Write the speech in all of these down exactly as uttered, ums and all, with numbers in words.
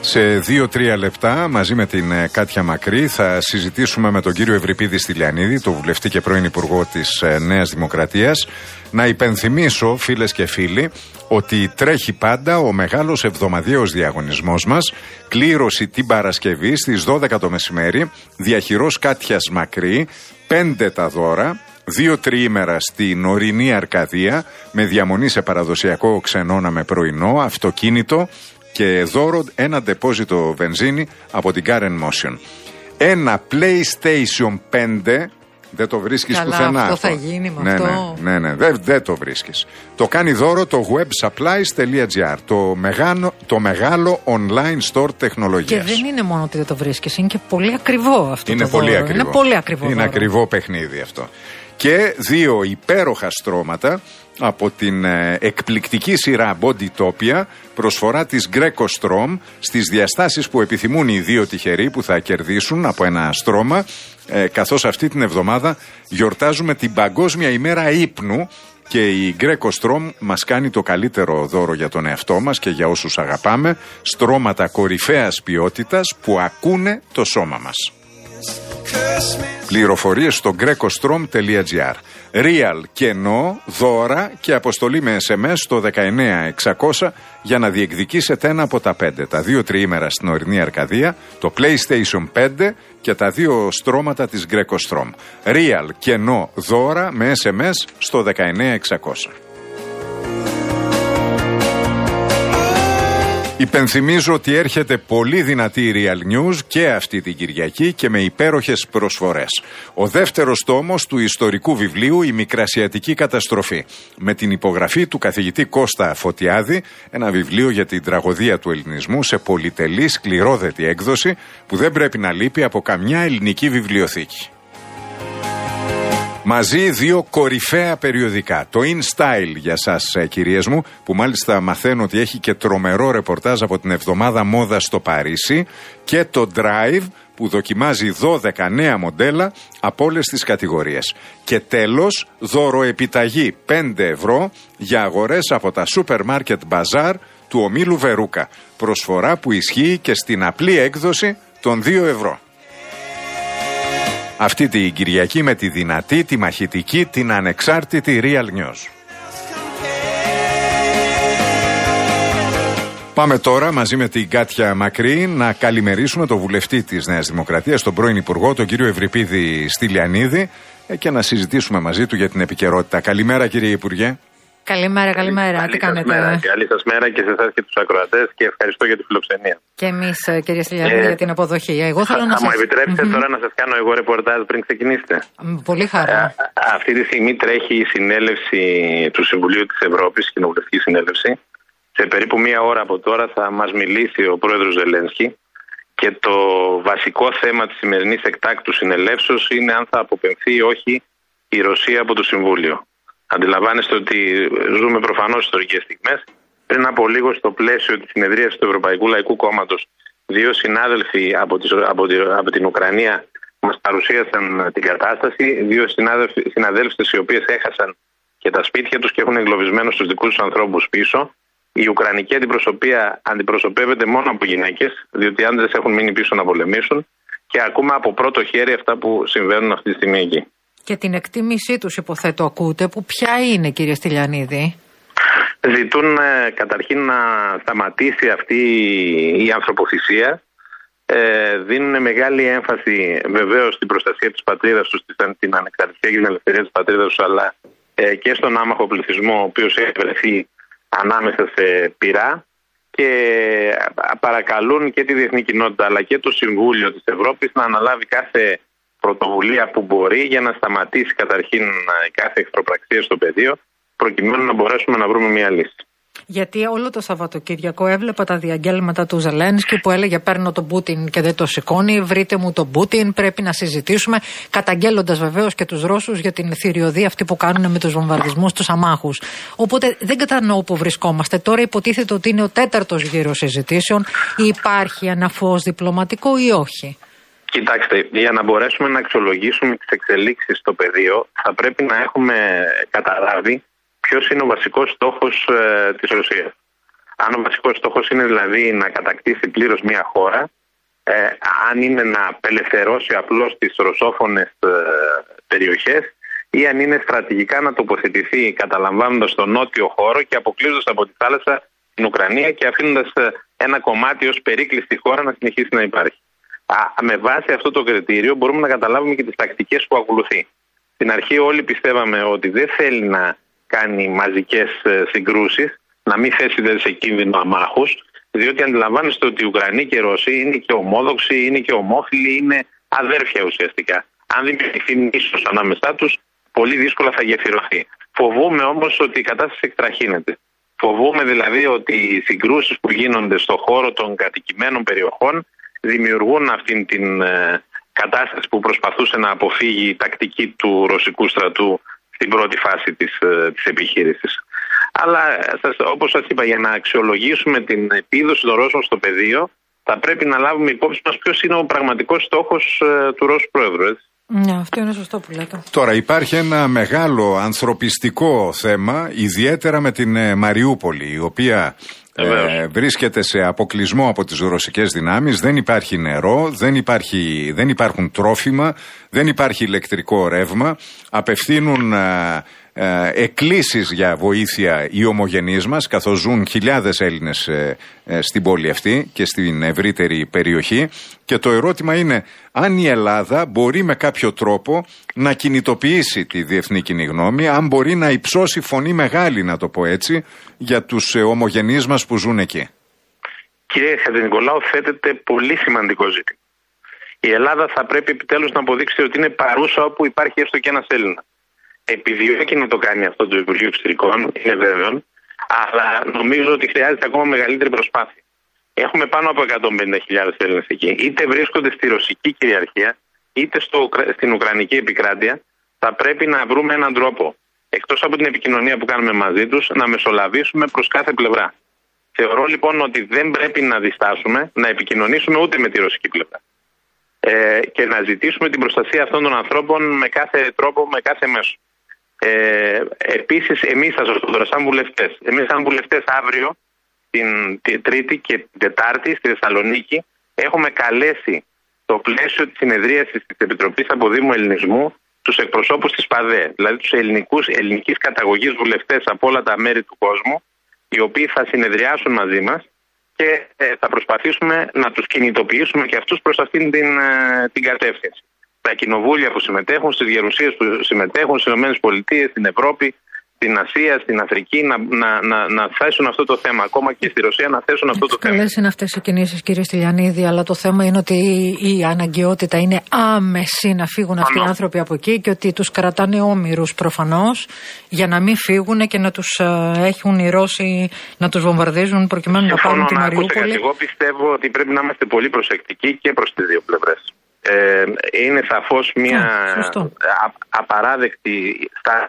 Σε δύο-τρία λεπτά, μαζί με την Κάτια Μακρύ, θα συζητήσουμε με τον κύριο Ευρυπίδη Στυλιανίδη, το βουλευτή και πρώην υπουργό της Νέας Δημοκρατίας. Να υπενθυμίσω, φίλες και φίλοι, ότι τρέχει πάντα ο μεγάλος εβδομαδιαίος διαγωνισμός μας. Κλήρωση την Παρασκευή στις δώδεκα το μεσημέρι. Διαχειρός Κάτιας Μακρύ, πέντε τα δώρα. Δύο τριήμερα στην ορεινή Αρκαδία, με διαμονή σε παραδοσιακό ξενώνα με πρωινό, αυτοκίνητο και δώρο ένα ντεπόζιτο βενζίνη από την Car and Motion. Ένα PlayStation πέντε, δεν το βρίσκεις Καλά, πουθενά. αυτό θα γίνει με ναι, αυτό. Ναι, ναι, ναι, δεν δε το βρίσκεις. Το κάνει δώρο το websupplies.gr, το μεγάλο, το μεγάλο online store τεχνολογίας. Και δεν είναι μόνο ότι δεν το βρίσκεις, είναι και πολύ ακριβό αυτό είναι το πολύ δώρο. ακριβό. Είναι πολύ ακριβό. Είναι δώρο. ακριβό παιχνίδι αυτό. Και δύο υπέροχα στρώματα από την ε, εκπληκτική σειρά Bodytopia, προσφορά της Greco Strom, στις διαστάσεις που επιθυμούν οι δύο τυχεροί που θα κερδίσουν από ένα στρώμα, ε, καθώς αυτή την εβδομάδα γιορτάζουμε την Παγκόσμια ημέρα ύπνου και η Greco Strom μας κάνει το καλύτερο δώρο για τον εαυτό μας και για όσους αγαπάμε, στρώματα κορυφαίας ποιότητας που ακούνε το σώμα μας. Πληροφορίες στο grecostrom.gr. Real, κενό, δώρα και αποστολή με ες εμ ες στο δεκαεννέα εξακόσια για να διεκδικήσετε ένα από τα πέντε. Τα δύο τριήμερα στην ορεινή Αρκαδία, το PlayStation πέντε και τα δύο στρώματα της Grecostrom. Real, κενό, δώρα με ες εμ ες στο δεκαεννέα εξακόσια. Υπενθυμίζω ότι έρχεται πολύ δυνατή Real News και αυτή την Κυριακή και με υπέροχες προσφορές. Ο δεύτερος τόμος του ιστορικού βιβλίου «Η Μικρασιατική Καταστροφή», με την υπογραφή του καθηγητή Κώστα Φωτιάδη, ένα βιβλίο για την τραγωδία του ελληνισμού σε πολυτελή σκληρόδετη έκδοση που δεν πρέπει να λείπει από καμιά ελληνική βιβλιοθήκη. Μαζί δύο κορυφαία περιοδικά. Το InStyle για σας, κυρίες μου, που μάλιστα μαθαίνω ότι έχει και τρομερό ρεπορτάζ από την εβδομάδα μόδα στο Παρίσι, και το Drive που δοκιμάζει δώδεκα νέα μοντέλα από όλες τις κατηγορίες. Και τέλος, δωροεπιταγή πέντε ευρώ για αγορές από τα Supermarket Bazaar του ομίλου Βερούκα. Προσφορά που ισχύει και στην απλή έκδοση των δύο ευρώ. Αυτή την Κυριακή με τη δυνατή, τη μαχητική, την ανεξάρτητη Real News. Πάμε τώρα μαζί με την Κάτια Μακρύ να καλημερίσουμε τον βουλευτή της Νέας Δημοκρατίας, τον πρώην Υπουργό, τον κύριο Ευρυπίδη Στυλιανίδη, και να συζητήσουμε μαζί του για την επικαιρότητα. Καλημέρα, κύριε Υπουργέ. Καλημέρα, καλημέρα. Καλή Τι κάνετε? Μέρα. Καλή σας μέρα και σε εσάς και τους ακροατές και ευχαριστώ για τη φιλοξενία. Και εμείς, κύριε Στυλιανίδη, ε, για την αποδοχή. Εγώ θέλω να σας... μου επιτρέψετε mm-hmm. τώρα να σας κάνω εγώ ρεπορτάζ πριν ξεκινήσετε. Πολύ χαρά. Α, αυτή τη στιγμή τρέχει η συνέλευση του Συμβουλίου της Ευρώπης, κοινοβουλευτική συνέλευση. Σε περίπου μία ώρα από τώρα θα μας μιλήσει ο πρόεδρος Ζελένσκι και το βασικό θέμα της σημερινής εκτάκτου συνελεύσεως είναι αν θα αποπεμφθεί ή όχι η Ρωσία από το Συμβούλιο. Αντιλαμβάνεστε ότι ζούμε προφανώς ιστορικές στιγμές. Πριν από λίγο, στο πλαίσιο της συνεδρίας του Ευρωπαϊκού Λαϊκού Κόμματος, δύο συνάδελφοι από, τις, από, τη, από την Ουκρανία μας παρουσίασαν την κατάσταση. Δύο συναδέλφοι οι οποίες έχασαν και τα σπίτια τους και έχουν εγκλωβισμένους τους δικούς τους ανθρώπους πίσω. Η Ουκρανική αντιπροσωπεία αντιπροσωπεύεται μόνο από γυναίκες, διότι οι άντρες έχουν μείνει πίσω να πολεμήσουν, και ακούμε από πρώτο χέρι αυτά που συμβαίνουν αυτή τη στιγμή εκεί. Και την εκτίμησή τους, υποθέτω, ακούτε, που ποια είναι, κύριε Στυλιανίδη? Ζητούν ε, καταρχήν να σταματήσει αυτή η ανθρωποθυσία. Ε, δίνουν μεγάλη έμφαση βεβαίως στην προστασία της πατρίδας τους, την ανεξαρτησία και την ελευθερία της πατρίδας τους, αλλά ε, και στον άμαχο πληθυσμό, ο οποίος έχει βρεθεί ανάμεσα σε πυρά, και παρακαλούν και τη διεθνή κοινότητα αλλά και το Συμβούλιο της Ευρώπης να αναλάβει κάθε πρωτοβουλία που μπορεί για να σταματήσει καταρχήν κάθε εχθροπραξία στο πεδίο, προκειμένου να μπορέσουμε να βρούμε μια λύση. Γιατί όλο το Σαββατοκύριακο έβλεπα τα διαγγέλματα του Ζελένσκι που έλεγε παίρνω τον Πούτιν και δεν το σηκώνει, βρείτε μου τον Πούτιν, πρέπει να συζητήσουμε, καταγγέλλοντας βεβαίως και τους Ρώσους για την θηριωδία αυτή που κάνουν με τους βομβαρδισμούς τους αμάχους. Οπότε δεν κατανοώ που βρισκόμαστε. Τώρα υποτίθεται ότι είναι ο τέταρτος γύρος συζητήσεων. Υπάρχει ένα φως διπλωματικό ή όχι? Κοιτάξτε, για να μπορέσουμε να αξιολογήσουμε τις εξελίξεις στο πεδίο, θα πρέπει να έχουμε καταλάβει ποιος είναι ο βασικός στόχος ε, της Ρωσίας. Αν ο βασικός στόχος είναι δηλαδή να κατακτήσει πλήρως μια χώρα, ε, αν είναι να απελευθερώσει απλώς τις ρωσόφωνες ε, περιοχές, ή αν είναι στρατηγικά να τοποθετηθεί καταλαμβάνοντας τον νότιο χώρο και αποκλείζοντας από τη θάλασσα την Ουκρανία και αφήνοντας ένα κομμάτι ως περίκλειστη χώρα να συνεχίσει να υπάρχει. Α, με βάση αυτό το κριτήριο μπορούμε να καταλάβουμε και τις τακτικές που ακολουθεί. Στην αρχή όλοι πιστεύαμε ότι δεν θέλει να κάνει μαζικές συγκρούσεις, να μην θέσει δε σε κίνδυνο αμάχους, διότι αντιλαμβάνεστε ότι οι Ουκρανοί και οι Ρώσοι είναι και ομόδοξοι, είναι και ομόφυλοι, είναι αδέρφια ουσιαστικά. Αν δημιουργηθεί μίσος ανάμεσά τους, πολύ δύσκολα θα γεφυρωθεί. Φοβούμε όμως ότι η κατάσταση εκτραχύνεται. Φοβούμε δηλαδή ότι οι συγκρούσεις που γίνονται στον χώρο των κατοικημένων περιοχών δημιουργούν αυτήν την ε, κατάσταση που προσπαθούσε να αποφύγει η τακτική του ρωσικού στρατού στην πρώτη φάση της, ε, της επιχείρησης. Αλλά σας, όπως σας είπα, για να αξιολογήσουμε την επίδοση των Ρώσων στο πεδίο, θα πρέπει να λάβουμε υπόψη μας ποιος είναι ο πραγματικός στόχος ε, του Ρώσου Πρόεδρου. Έτσι. Ναι, αυτό είναι σωστό που λέτε. Τώρα υπάρχει ένα μεγάλο ανθρωπιστικό θέμα, ιδιαίτερα με την ε, Μαριούπολη, η οποία ε, βρίσκεται σε αποκλεισμό από τις ρωσικές δυνάμεις. Δεν υπάρχει νερό, δεν, υπάρχει, δεν υπάρχουν τρόφιμα, δεν υπάρχει ηλεκτρικό ρεύμα. Απευθύνουν ε, ε, εκκλήσεις για βοήθεια οι ομογενείς μας, καθώς ζουν χιλιάδες Έλληνες ε, ε, στην πόλη αυτή και στην ευρύτερη περιοχή. Και το ερώτημα είναι αν η Ελλάδα μπορεί με κάποιο τρόπο να κινητοποιήσει τη διεθνή κοινή γνώμη, αν μπορεί να υψώσει φωνή μεγάλη, να το πω έτσι, για τους ε, ομογενείς μας που ζουν εκεί. Κύριε Χατζηνικολάου, θέτεται πολύ σημαντικό ζήτημα. Η Ελλάδα θα πρέπει επιτέλους να αποδείξει ότι είναι παρούσα όπου υπάρχει έστω και ένας Έλληνας. Επιδιώκει να το κάνει αυτό το Υπουργείο Εξωτερικών, είναι βέβαιο, αλλά νομίζω ότι χρειάζεται ακόμα μεγαλύτερη προσπάθεια. Έχουμε πάνω από εκατόν πενήντα χιλιάδες Έλληνες εκεί. Είτε βρίσκονται στη ρωσική κυριαρχία, είτε στο, στην ουκρανική επικράτεια. Θα πρέπει να βρούμε έναν τρόπο, εκτός από την επικοινωνία που κάνουμε μαζί τους, να μεσολαβήσουμε προς κάθε πλευρά. Θεωρώ λοιπόν ότι δεν πρέπει να διστάσουμε να επικοινωνήσουμε ούτε με τη ρωσική πλευρά. Ε, και να ζητήσουμε την προστασία αυτών των ανθρώπων με κάθε τρόπο, με κάθε μέσο. Ε, επίσης, εμείς θα σας πω τώρα, σαν βουλευτές, εμείς σαν βουλευτές αύριο, την, την Τρίτη και την Τετάρτη στη Θεσσαλονίκη, έχουμε καλέσει στο πλαίσιο της συνεδρίασης της Επιτροπής Αποδήμου Ελληνισμού τους εκπροσώπους της ΠΑΔΕ, δηλαδή τους ελληνικούς, ελληνικής καταγωγής βουλευτές από όλα τα μέρη του κόσμου, οι οποίοι θα συνεδριάσουν μαζί μας και ε, θα προσπαθήσουμε να τους κινητοποιήσουμε και αυτούς προς αυτήν την, ε, την κατεύθυνση. Τα κοινοβούλια που συμμετέχουν, στις γερουσίες που συμμετέχουν στις ΗΠΑ, στην Ευρώπη, στην Ασία, στην Αφρική, να, να, να, να θέσουν αυτό το θέμα. Ακόμα και στη Ρωσία να θέσουν αυτό το θέμα. Καλές είναι αυτές οι κινήσεις, κύριε Στυλιανίδη, αλλά το θέμα είναι ότι η αναγκαιότητα είναι άμεση να φύγουν αυτοί Ανώ. οι άνθρωποι από εκεί και ότι τους κρατάνε όμηρους προφανώς για να μην φύγουν και να τους uh, έχουν οι Ρώσοι να τους βομβαρδίζουν προκειμένου να πάρουν τη Μαριούπολη. Εγώ πιστεύω ότι πρέπει να είμαστε πολύ προσεκτικοί και προς τις δύο πλευρές. Ε, είναι σαφώς μια yeah, α, απαράδεκτη στάση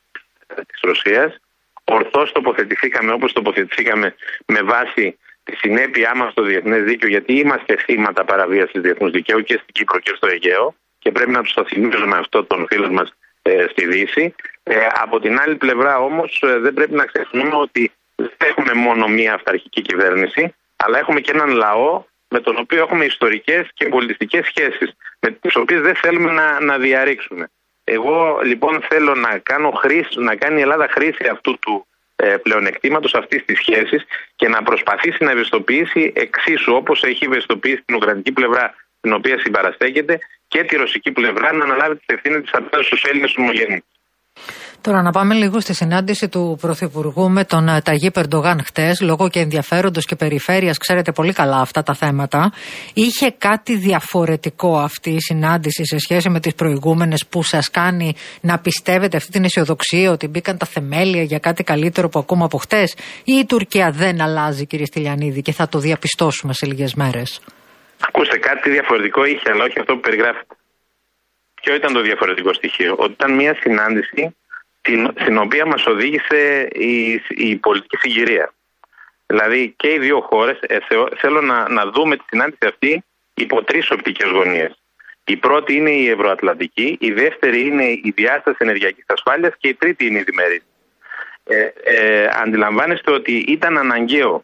της Ρωσίας. Ορθώς τοποθετηθήκαμε όπως τοποθετηθήκαμε με βάση τη συνέπειά μας στο διεθνές δίκαιο, γιατί είμαστε θύματα παραβίασης διεθνούς δικαίου και στην Κύπρο και στο Αιγαίο και πρέπει να τους το θυμίζουμε αυτό των φίλων μας ε, στη Δύση. Ε, από την άλλη πλευρά όμως ε, δεν πρέπει να ξεχνούμε ότι δεν έχουμε μόνο μία αυταρχική κυβέρνηση, αλλά έχουμε και έναν λαό με τον οποίο έχουμε ιστορικές και πολιτιστικές σχέσεις, με τις οποίες δεν θέλουμε να, να διαρρήξουμε. Εγώ λοιπόν θέλω να, κάνω χρήση, να κάνει η Ελλάδα χρήση αυτού του ε, πλεονεκτήματος, αυτής της σχέσης και να προσπαθήσει να ευαισθητοποιήσει εξίσου όπως έχει ευαισθητοποιήσει την ουκρανική πλευρά, την οποία συμπαραστέκεται, και τη ρωσική πλευρά να αναλάβει τις ευθύνες της απέναντι στους Έλληνες ομογενείς. Τώρα να πάμε λίγο στη συνάντηση του Πρωθυπουργού με τον Ταγίπ Ερντογάν χτες, λόγω και ενδιαφέροντος και περιφέρειας, ξέρετε πολύ καλά αυτά τα θέματα. Είχε κάτι διαφορετικό αυτή η συνάντηση σε σχέση με τις προηγούμενες που σας κάνει να πιστεύετε αυτή την αισιοδοξία ότι μπήκαν τα θεμέλια για κάτι καλύτερο που ακούμε από χτες, ή η Τουρκία δεν αλλάζει, κύριε Στυλιανίδη, και θα το διαπιστώσουμε σε λίγες μέρες? Ακούστε, κάτι διαφορετικό είχε, αλλά όχι αυτό που περιγράφεται. Ποιο ήταν το διαφορετικό στοιχείο? Ότι ήταν μια συνάντηση στην οποία μας οδήγησε η, η πολιτική συγκυρία. Δηλαδή και οι δύο χώρες, ε, θέλω να, να δούμε τη συνάντηση αυτή υπό τρεις οπτικές γωνίες. Η πρώτη είναι η ευρωατλαντική, η δεύτερη είναι η διάσταση ενεργειακής ασφάλειας και η τρίτη είναι η διμερής. Ε, ε, αντιλαμβάνεστε ότι ήταν αναγκαίο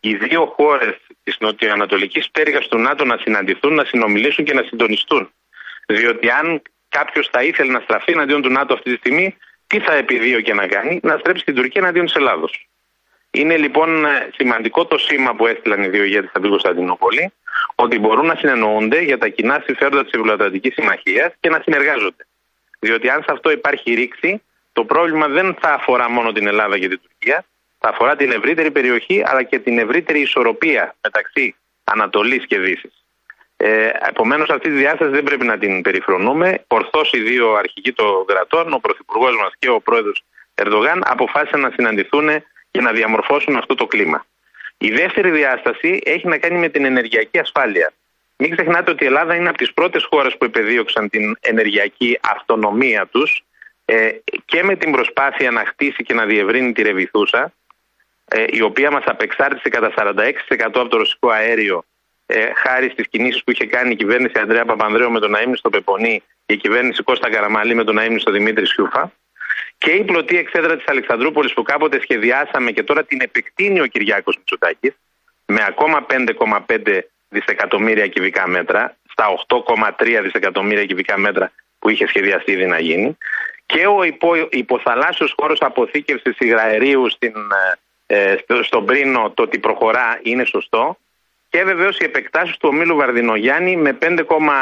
οι δύο χώρες της νοτιοανατολικής πτέρυγας του ΝΑΤΟ να συναντηθούν, να συνομιλήσουν και να συντονιστούν. Διότι αν κάποιος θα ήθελε να στραφεί εναντίον του ΝΑΤΟ αυτή τη στιγμή, τι θα επιδίωκε να κάνει? Να στρέψει την Τουρκία εναντίον της Ελλάδος. Είναι λοιπόν σημαντικό το σήμα που έστειλαν οι δύο ηγέτες από την Κωνσταντινούπολη, ότι μπορούν να συνεννοούνται για τα κοινά συμφέροντα της Ευρωατλαντικής Συμμαχίας και να συνεργάζονται. Διότι αν σε αυτό υπάρχει ρήξη, το πρόβλημα δεν θα αφορά μόνο την Ελλάδα και την Τουρκία, θα αφορά την ευρύτερη περιοχή αλλά και την ευρύτερη ισορροπία μεταξύ Ανατολής και Δύσης. Ε, επομένως, αυτή τη διάσταση δεν πρέπει να την περιφρονούμε. Ορθώς οι δύο αρχηγοί των κρατών, ο Πρωθυπουργός μας και ο Πρόεδρος Ερντογάν, αποφάσισαν να συναντηθούν και να διαμορφώσουν αυτό το κλίμα. Η δεύτερη διάσταση έχει να κάνει με την ενεργειακή ασφάλεια. Μην ξεχνάτε ότι η Ελλάδα είναι από τις πρώτες χώρες που επεδίωξαν την ενεργειακή αυτονομία τους ε, και με την προσπάθεια να χτίσει και να διευρύνει τη Ρεβιθούσα, ε, η οποία μας απεξάρτησε κατά σαράντα έξι τοις εκατό από το ρωσικό αέριο, ε, χάρη στις κινήσεις που είχε κάνει η κυβέρνηση Ανδρέα Παπανδρέου με τον αείμνη στο Πεπονί και η κυβέρνηση Κώστα Καραμανλή με τον αείμνη στο Δημήτρη Σιούφα. Και η πλωτή εξέδρα της Αλεξανδρούπολης που κάποτε σχεδιάσαμε και τώρα την επεκτείνει ο Κυριάκος Μητσοτάκης με ακόμα πέντε κόμμα πέντε δισεκατομμύρια κυβικά μέτρα στα οκτώ κόμμα τρία δισεκατομμύρια κυβικά μέτρα που είχε σχεδιαστεί ήδη να γίνει, και ο υπο, υποθαλάσσιος χώρος αποθήκευσης υγραερίου στην, ε, στο, στον Πρίνο, το ότι προχωρά είναι σωστό, και βεβαίως οι επεκτάσεις του ομίλου Βαρδινογιάννη με πέντε κόμμα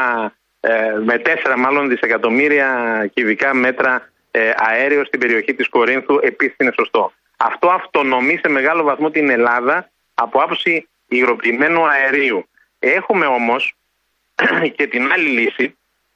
τέσσερα μάλλον δισεκατομμύρια κυβικά μέτρα ε, αέριο στην περιοχή της Κορίνθου επίσης είναι σωστό. Αυτό αυτονομεί σε μεγάλο βαθμό την Ελλάδα από άποψη υγροποιημένου αερίου. Έχουμε όμως και την άλλη λύση.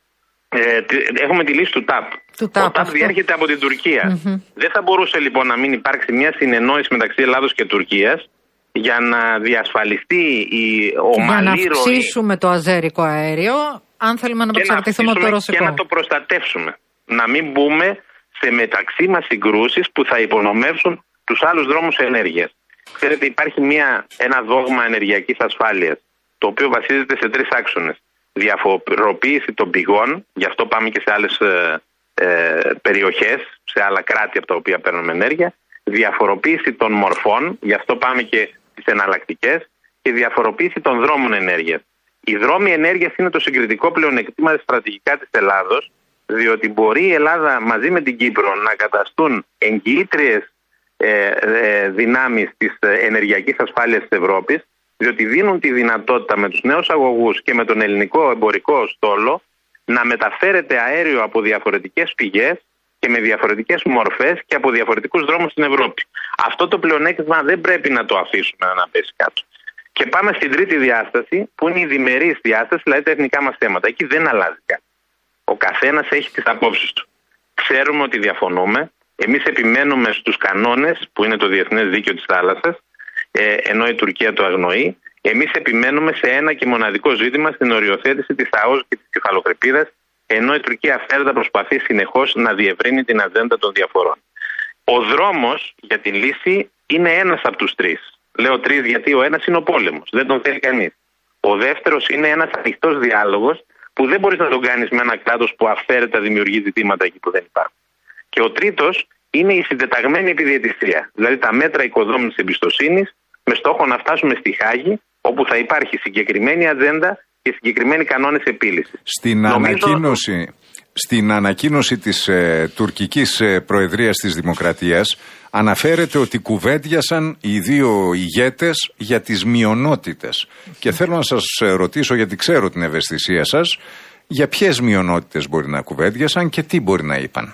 Ε, έχουμε τη λύση του ΤΑΠ. Του ΤΑΠ, ο ΤΑΠ διέρχεται από την Τουρκία. Mm-hmm. Δεν θα μπορούσε λοιπόν να μην υπάρξει μια συνεννόηση μεταξύ Ελλάδος και Τουρκίας για να διασφαλιστεί η ομαλή ροή. Για να αυξήσουμε το αζέρικο αέριο, αν θέλουμε να εξαρτηθούμε από το ρωσικό. Και να το προστατεύσουμε. Να μην μπούμε σε μεταξύ μας συγκρούσεις που θα υπονομεύσουν τους άλλους δρόμους ενέργειας. Ξέρετε, υπάρχει μια, ένα δόγμα ενεργειακής ασφάλειας, το οποίο βασίζεται σε τρεις άξονες. Διαφοροποίηση των πηγών, γι' αυτό πάμε και σε άλλες ε, ε, περιοχές, σε άλλα κράτη από τα οποία παίρνουμε ενέργεια. Διαφοροποίηση των μορφών, γι' αυτό πάμε και στις εναλλακτικές. Και διαφοροποίηση των δρόμων ενέργειας. Οι δρόμοι ενέργειας είναι το συγκριτικό πλεονεκτήμα στρατηγικά της Ελλάδος, διότι μπορεί η Ελλάδα μαζί με την Κύπρο να καταστούν εγγυήτριες ε, ε, δυνάμεις της ενεργειακής ασφάλειας της Ευρώπης, διότι δίνουν τη δυνατότητα με τους νέους αγωγούς και με τον ελληνικό εμπορικό στόλο να μεταφέρεται αέριο από διαφορετικές πηγές και με διαφορετικές μορφές και από διαφορετικούς δρόμους στην Ευρώπη. Αυτό το πλεονέκτημα δεν πρέπει να το αφήσουμε να πέσει κάτω. Και πάμε στην τρίτη διάσταση, που είναι η διμερής διάσταση, δηλαδή τα εθνικά μας θέματα. Εκεί δεν αλλάζει κάτι. Ο καθένας έχει τις απόψεις του. Ξέρουμε ότι διαφωνούμε. Εμείς επιμένουμε στους κανόνες που είναι το διεθνές δίκαιο της θάλασσας, ενώ η Τουρκία το αγνοεί. Εμείς επιμένουμε σε ένα και μοναδικό ζήτημα, στην οριοθέτηση της ΑΟΣ και της κεφαλοκρηπίδας, ενώ η Τουρκία αυθαίρετα προσπαθεί συνεχώς να διευρύνει την ατζέντα των διαφορών. Ο δρόμος για τη λύση είναι ένας από τους τρεις. Λέω τρεις γιατί ο ένας είναι ο πόλεμος, δεν τον θέλει κανείς. Ο δεύτερος είναι ένας ανοιχτός διάλογος που δεν μπορείς να τον κάνεις με ένα κράτος που αυθαίρετα δημιουργεί ζητήματα εκεί που δεν υπάρχουν. Και ο τρίτος είναι η συντεταγμένη επιδιαιτησία, δηλαδή τα μέτρα οικοδόμησης εμπιστοσύνης με στόχο να φτάσουμε στη Χάγη, όπου θα υπάρχει συγκεκριμένη ατζέντα και συγκεκριμένοι κανόνες επίλυσης. Στην Νομίζω... ανακοίνωση, στην ανακοίνωση της ε, τουρκικής ε, Προεδρίας της Δημοκρατίας αναφέρεται ότι κουβέντιασαν οι δύο ηγέτες για τις μειονότητες. Και θέλω να σας ρωτήσω, γιατί ξέρω την ευαισθησία σας, για ποιες μειονότητες μπορεί να κουβέντιασαν και τι μπορεί να είπαν.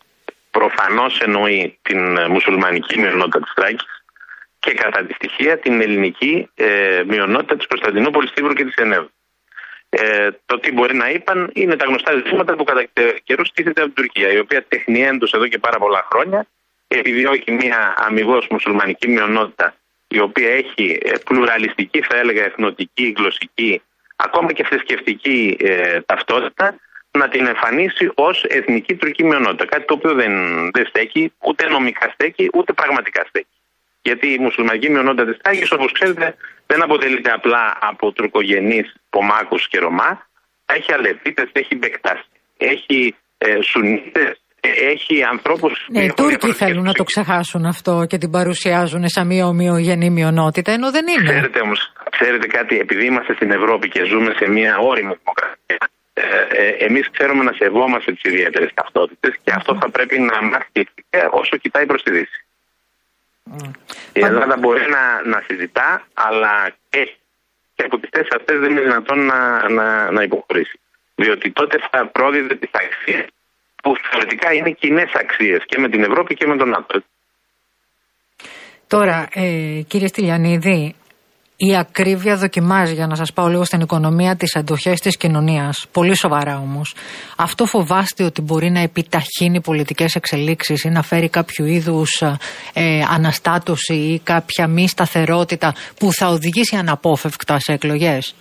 Προφανώς εννοεί την μουσουλμανική μειονότητα της Θράκης και κατά τη στοιχεία την ελληνική ε, μειονότητα της Κωνσταντινούπολης, Τύβρου και της Ενέβου. Ε, το τι μπορεί να είπαν είναι τα γνωστά ζητήματα που κατά καιρούς τίθεται από την Τουρκία, η οποία τεχνιέντως εδώ και πάρα πολλά χρόνια επιδιώκει μια αμιγώς μουσουλμανική μειονότητα, η οποία έχει πλουραλιστική, θα έλεγα, εθνοτική, γλωσσική, ακόμα και θρησκευτική ε, ταυτότητα, να την εμφανίσει ως εθνική τουρκική μειονότητα. Κάτι το οποίο δεν, δεν στέκει, ούτε νομικά στέκει, ούτε πραγματικά στέκει. Γιατί η μουσουλμανική μειονότητα της Θράκης, όπως ξέρετε, δεν αποτελείται απλά από τουρκογενείς Πομάκους και Ρωμά. Έχει Αλεβίτες, έχει Μπεκτάς, έχει ε, Σουνίτες, έχει ανθρώπους... Ναι, οι Τούρκοι θέλουν να το ξεχάσουν αυτό και την παρουσιάζουν σαν μία ομοιογενή μειονότητα, ενώ δεν είναι. Ξέρετε όμως, ξέρετε κάτι, επειδή είμαστε στην Ευρώπη και ζούμε σε μία όριμη δημοκρατία, ε, ε, εμείς ξέρουμε να σεβόμαστε τις ιδιαίτερες ταυτότητες και mm. αυτό θα πρέπει να μας κοιτάει όσο κοιτάει προς τη Δύση. Mm. Η Ελλάδα μπορεί να, να συζητά, αλλά έχει και από τις θέσεις αυτές δεν είναι δυνατόν να, να, να υποχωρήσει. Διότι τότε θα πρόδιδε τις αξίες που θεωρητικά είναι κοινές αξίες και με την Ευρώπη και με τον ΝΑΤΟ. Τώρα, ε, κύριε Στυλιανίδη, η ακρίβεια δοκιμάζει, για να σας πάω λίγο στην οικονομία, τις αντοχές της κοινωνίας. Πολύ σοβαρά όμως. Αυτό φοβάστε ότι μπορεί να επιταχύνει πολιτικές εξελίξεις ή να φέρει κάποιο είδους ε, αναστάτωση ή κάποια μη σταθερότητα που θα οδηγήσει αναπόφευκτα σε εκλογές?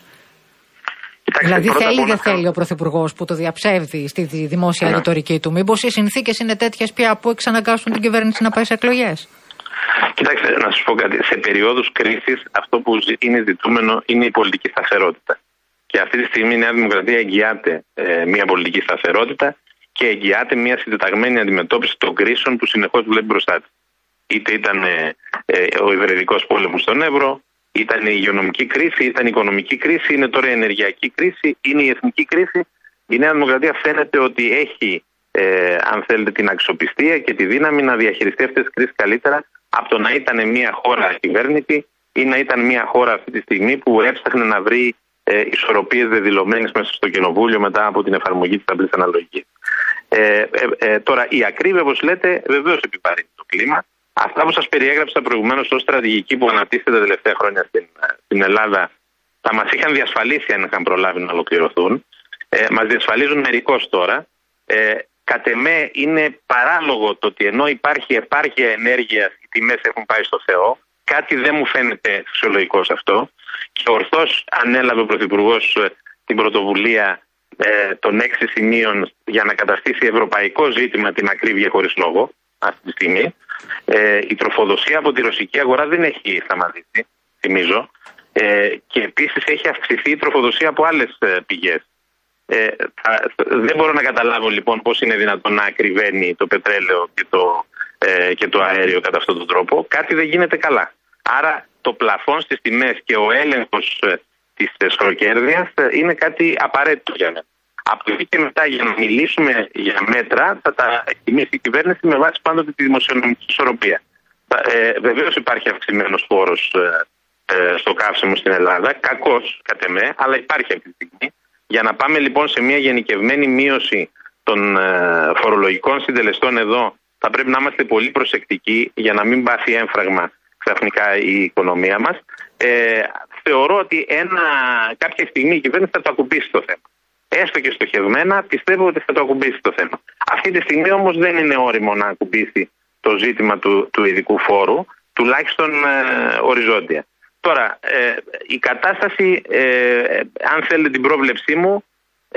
Κοιτάξτε, δηλαδή θέλει ή δεν θέλει ο Πρωθυπουργός που το διαψεύδει στη δημόσια ναι. ρητορική του? Μήπως οι συνθήκες είναι τέτοιες πια που εξαναγκάσουν την κυβέρνηση να πάει σε εκλογές? Κοιτάξτε, να σας πω κάτι. Σε περιόδους κρίσης αυτό που είναι ζητούμενο είναι η πολιτική σταθερότητα. Και αυτή τη στιγμή η Νέα Δημοκρατία εγγυάται ε, μια πολιτική σταθερότητα και εγγυάται μια συντεταγμένη αντιμετώπιση των κρίσεων που συνεχώς βλέπει μπροστά της. Είτε ήταν ε, ε, ο υβριδικός πόλεμος στον Εύρο, ήταν η υγειονομική κρίση, ήταν η οικονομική κρίση, είναι τώρα η ενεργειακή κρίση, είναι η εθνική κρίση. Η Νέα Δημοκρατία φαίνεται ότι έχει, ε, αν θέλετε, την αξιοπιστία και τη δύναμη να διαχειριστεί αυτές τις κρίσεις καλύτερα από το να ήταν μια χώρα κυβέρνητη ή να ήταν μια χώρα αυτή τη στιγμή που έψαχνε να βρει ε, ισορροπίες δεδηλωμένες μέσα στο κοινοβούλιο μετά από την εφαρμογή της απλής αναλογικής. Ε, ε, ε, τώρα, η ακρίβεια, όπως λέτε, βεβαίως επιβαρύνει το κλίμα. Αυτά που σας περιέγραψα προηγουμένως ως στρατηγική που αναπτύσσεται τα τελευταία χρόνια στην, στην Ελλάδα θα μας είχαν διασφαλίσει αν είχαν προλάβει να ολοκληρωθούν. Ε, μας διασφαλίζουν μερικώς τώρα. Ε, Κατ' εμέ είναι παράλογο το ότι ενώ υπάρχει επάρκεια ενέργειας, οι τιμές έχουν πάει στο Θεό. Κάτι δεν μου φαίνεται φυσιολογικό σε αυτό. Και ορθώς ανέλαβε ο Πρωθυπουργός την πρωτοβουλία ε, των έξι σημείων για να καταστήσει ευρωπαϊκό ζήτημα την ακρίβεια χωρίς λόγο αυτή τη στιγμή. Ε, η τροφοδοσία από τη ρωσική αγορά δεν έχει σταματήσει, θυμίζω. Ε, και επίσης έχει αυξηθεί η τροφοδοσία από άλλες ε, πηγές. Ε, θα, δεν μπορώ να καταλάβω λοιπόν πώς είναι δυνατόν να ακριβένει το πετρέλαιο και το, ε, και το αέριο κατά αυτόν τον τρόπο. Κάτι δεν γίνεται καλά. Άρα το πλαφόν στις τιμές και ο έλεγχος ε, της σχροκέρδειας ε, είναι κάτι απαραίτητο για μένα. Από εκεί και μετά, για να μιλήσουμε για μέτρα, θα τα εκτιμήσει η κυβέρνηση με βάση πάντοτε τη δημοσιονομική ισορροπία. Ε, Βεβαίως υπάρχει αυξημένος φόρος ε, ε, στο καύσιμο στην Ελλάδα, κακός κατ' εμέ, αλλά υπάρχει αυτή τη στιγμή. Για να πάμε λοιπόν σε μια γενικευμένη μείωση των ε, φορολογικών συντελεστών εδώ, θα πρέπει να είμαστε πολύ προσεκτικοί για να μην πάθει έμφραγμα ξαφνικά η οικονομία μας. Ε, θεωρώ ότι ένα, κάποια στιγμή η κυβέρνηση θα το ακουμπήσει το θέμα. Έστω και στοχευμένα, πιστεύω ότι θα το ακουμπήσει το θέμα. Αυτή τη στιγμή όμως δεν είναι όριμο να ακουμπήσει το ζήτημα του, του ειδικού φόρου, τουλάχιστον ε, οριζόντια. Τώρα, ε, η κατάσταση, ε, αν θέλετε την πρόβλεψή μου,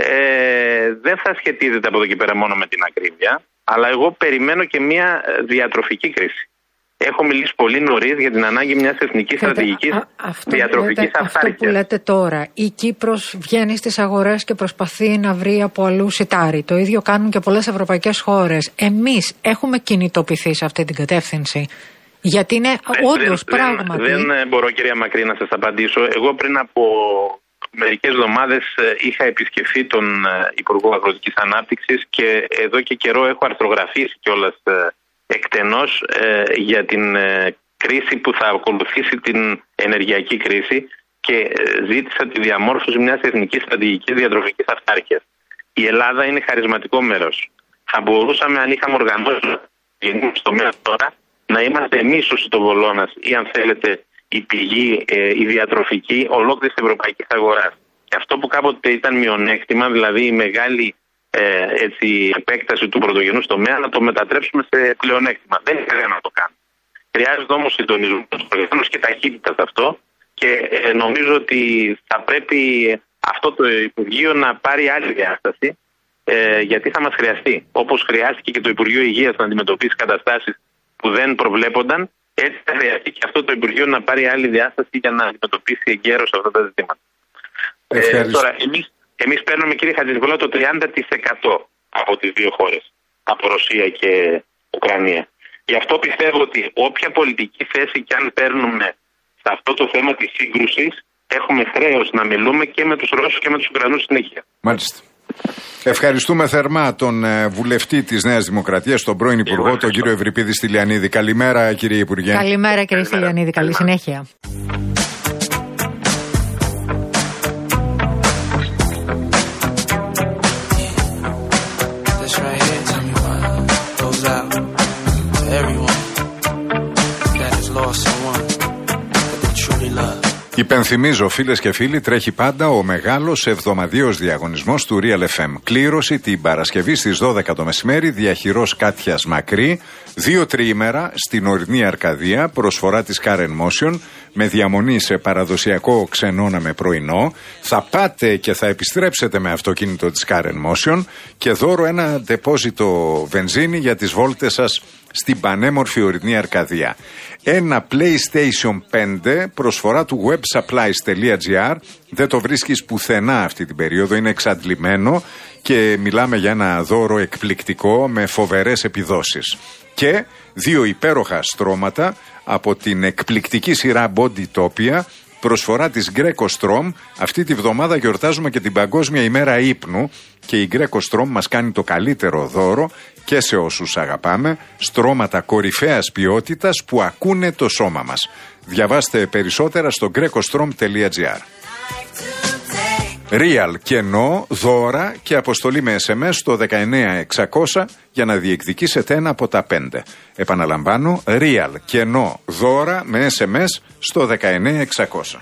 ε, δεν θα σχετίζεται από εδώ και πέρα μόνο με την ακρίβεια, αλλά εγώ περιμένω και μια διατροφική κρίση. Έχω μιλήσει πολύ νωρίς για την ανάγκη μιας εθνικής στρατηγικής διατροφικής αυτάρκειας. Αυτό που λέτε τώρα, η Κύπρος βγαίνει στις αγορές και προσπαθεί να βρει από αλλού σιτάρι. Το ίδιο κάνουν και πολλές ευρωπαϊκές χώρες. Εμείς έχουμε κινητοποιηθεί σε αυτή την κατεύθυνση. Γιατί είναι όντως πράγματι. Δεν, δεν μπορώ, κυρία Μακρύ, να σας απαντήσω. Εγώ πριν από μερικές εβδομάδες είχα επισκεφθεί τον Υπουργό Αγροτικής Ανάπτυξης και εδώ και καιρό έχω αρθρογραφήσει κιόλας εκτενώς ε, για την ε, κρίση που θα ακολουθήσει την ενεργειακή κρίση και ε, ζήτησα τη διαμόρφωση μιας εθνικής στρατηγικής διατροφικής αυτάρκειας. Η Ελλάδα είναι χαρισματικό μέρος. Θα μπορούσαμε, αν είχαμε οργανώσει στο μέλλον τώρα, να είμαστε εμείς ο σιτοβολώνας ή, αν θέλετε, η πηγή, ε, η διατροφική ολόκληρης ευρωπαϊκής αγοράς. Και αυτό που κάποτε ήταν μειονέκτημα, δηλαδή η μεγάλη ε, έτσι, επέκταση του πρωτογενού τομέα, να το μετατρέψουμε σε πλεονέκτημα. Δεν είναι να το κάνουμε. Χρειάζεται όμως συντονισμό και ταχύτητα σε αυτό και ε, νομίζω ότι θα πρέπει αυτό το Υπουργείο να πάρει άλλη διάσταση ε, γιατί θα μας χρειαστεί. Όπως χρειάστηκε και το Υπουργείο Υγείας να αντιμετωπίσει καταστάσεις που δεν προβλέπονταν, έτσι θα χρειαστεί και αυτό το Υπουργείο να πάρει άλλη διάσταση για να αντιμετωπίσει εγκαίρως αυτά τα ζητήματα. Ε, τώρα, εμείς, εμείς παίρνουμε, κύριε Χατζηνικολάου, το τριάντα τοις εκατό από τις δύο χώρες. από Ρωσία και Ουκρανία. Γι' αυτό πιστεύω ότι όποια πολιτική θέση και αν παίρνουμε σε αυτό το θέμα της σύγκρουσης, έχουμε χρέος να μιλούμε και με τους Ρώσους και με τους Ουκρανούς συνέχεια. Μάλιστα. Ευχαριστούμε θερμά τον ε, βουλευτή της Νέας Δημοκρατίας, τον πρώην Υπουργό, τον κύριο Ευρυπίδη Στυλιανίδη. Καλημέρα, κύριε Υπουργέ. Καλημέρα, κύριε Στυλιανίδη. Καλή συνέχεια. Υπενθυμίζω, φίλες και φίλοι, τρέχει πάντα ο μεγάλος εβδομαδιαίος διαγωνισμός του Real εφ εμ. Κλήρωση την Παρασκευή στις δώδεκα το μεσημέρι, διαχειρός Κάτιας Μακρύ, δύο τριήμερα στην ορεινή Αρκαδία, προσφορά της Karen Motion, με διαμονή σε παραδοσιακό ξενώνα με πρωινό. Θα πάτε και θα επιστρέψετε με αυτοκίνητο της Karen Motion και δώρο ένα ντεπόζιτο βενζίνη για τις βόλτες σας στην πανέμορφη ορεινή Αρκαδία. Ένα PlayStation πέντε, προσφορά του websupplies.gr. Δεν το βρίσκεις πουθενά αυτή την περίοδο, είναι εξαντλημένο και μιλάμε για ένα δώρο εκπληκτικό με φοβερές επιδόσεις. Και δύο υπέροχα στρώματα από την εκπληκτική σειρά Bodytopia, προσφορά της Greco Strom. Αυτή τη βδομάδα γιορτάζουμε και την Παγκόσμια ημέρα ύπνου και η Greco Strom μας κάνει το καλύτερο δώρο και σε όσους αγαπάμε, στρώματα κορυφαίας ποιότητας που ακούνε το σώμα μας. Διαβάστε περισσότερα στο greco strom τελεία gr. Real κενό, δώρα και αποστολή με ες εμ ες στο δεκαεννιά εξακόσια για να διεκδικήσετε ένα από τα πέντε. Επαναλαμβάνω, Real κενό, δώρα με ες εμ ες στο δεκαεννιά εξακόσια.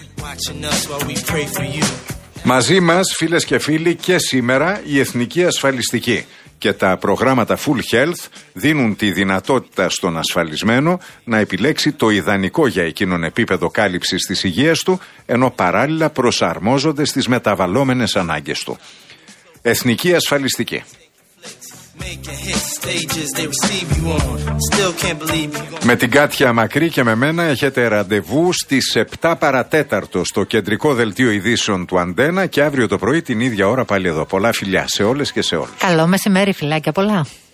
Μαζί μας, φίλες και φίλοι, και σήμερα η Εθνική Ασφαλιστική. Και τα προγράμματα Full Health δίνουν τη δυνατότητα στον ασφαλισμένο να επιλέξει το ιδανικό για εκείνον επίπεδο κάλυψης της υγείας του, ενώ παράλληλα προσαρμόζονται στις μεταβαλλόμενες ανάγκες του. Εθνική Ασφαλιστική. Με την Κάτια Μακρύ και με μένα έχετε ραντεβού στις επτά παρατέταρτο στο κεντρικό δελτίο ειδήσεων του Αντένα και αύριο το πρωί την ίδια ώρα πάλι εδώ. Πολλά φιλιά σε όλες και σε όλους. Καλό μεσημέρι, φιλάκια πολλά.